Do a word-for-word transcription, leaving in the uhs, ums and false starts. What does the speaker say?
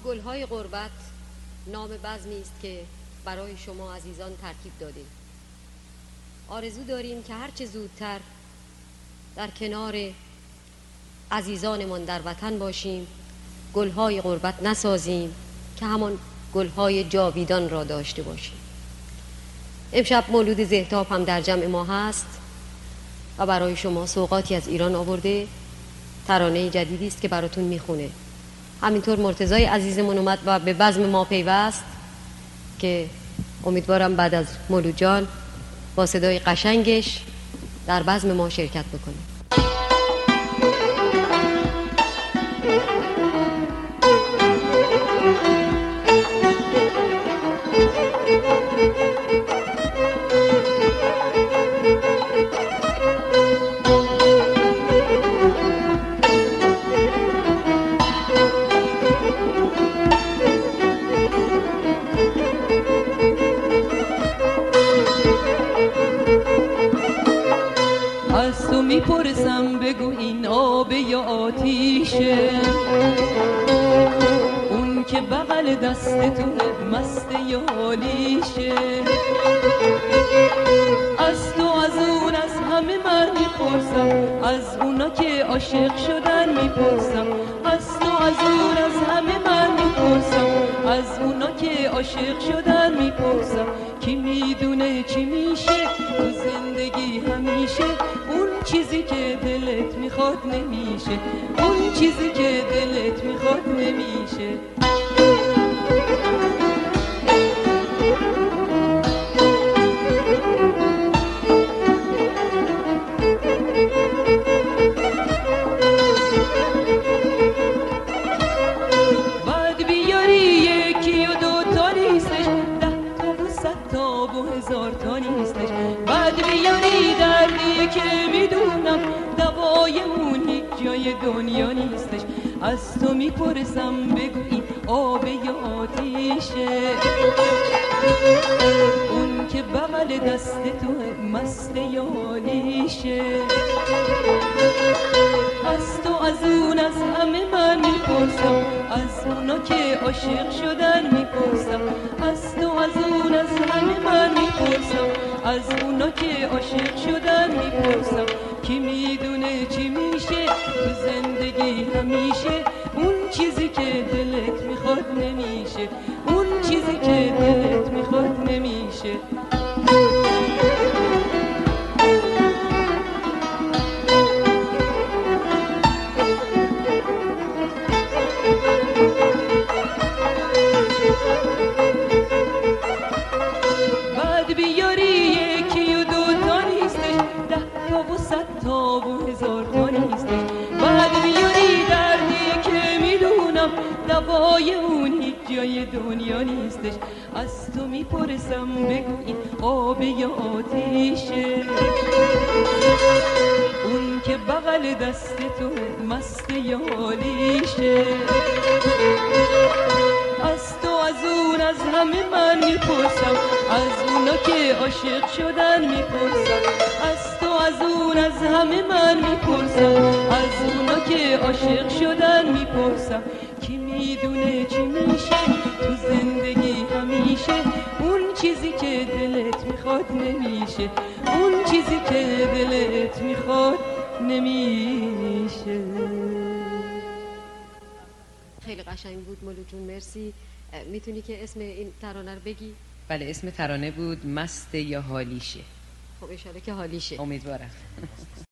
گلهای غربت نام بزمی است که برای شما عزیزان ترکیب دادیم. آرزو داریم که هرچه زودتر در کنار عزیزانمان در وطن باشیم، گلهای غربت نسازیم که همان گلهای جاویدان را داشته باشیم. امشب مولود زهتاب هم در جمع ما هست و برای شما سوغاتی از ایران آورده. ترانه جدیدی است که براتون میخونه. همینطور مرتضای عزیزمون اومد و به بزم ما پیوست که امیدوارم بعد از مولود جان با صدای قشنگش در بزم ما شرکت بکنه. از تو میپرسم بگو این آب یا آتیشه، اون که بغل دست تو مست یا حالیشه. از تو از اون از همه من میپرسم، از اونا که عاشق شدن میپرسم. از تو از اون از همه من میپرسم، از اونا که عاشق شدن میپرسم. کی میدونه چی میشه تو زندگی همیشه، اون چیزی که دلت میخواد نمیشه، اون چیزی که دلت میخواد نمیشه. بعد بیاری یکی و دوتا نیستش، ده تا و صد تا و هزار تا نیستش. بعد بیاری دردی که میدونم دوای اون هیچ جای دنیا نیستش. از تو میپرسم بگو این آب یا آتیشه، اون که بغل دست تو مست یا حالیشه. از تو از اون از همه من میپرسم، از اونا که عاشق شدن میپرسم. از تو از اون از همه من میپرسم، از اونا که عاشق شدن میپرسم. کی میدونه چی میشه تو زندگی همیشه، اون چیزی که دلت میخواد نمیشه، اون چیزی که دلت میخواد نمیشه. بعد بیاری یکی و دوتا نیستش، ده تا و صد تا و هزار تا نیستش. بعد بیاری دردی که میدونم دوای اون هیچ جای دنیا نیستش. از تو میپرسم بگو این آب یا آتیشه، اون که بغل دست تو مست یا حالیشه. از تو از اون از همه من میپرسم، از اونا که عاشق شدن میپرسم. از تو از اون از همه من میپرسم، از اونا که عاشق شدن میپرسم. کی میدونه چی میشه تو زندگی همیشه، اون چیزی که دلت میخواد نمیشه، اون چیزی که دلت میخواد نمیشه. خیلی قشنگ بود مولود جون، مرسی. میتونی که اسم این ترانه رو بگی؟ بله، اسم ترانه بود مست یا حالیشه. خب اشاره که حالیشه. امیدوارم.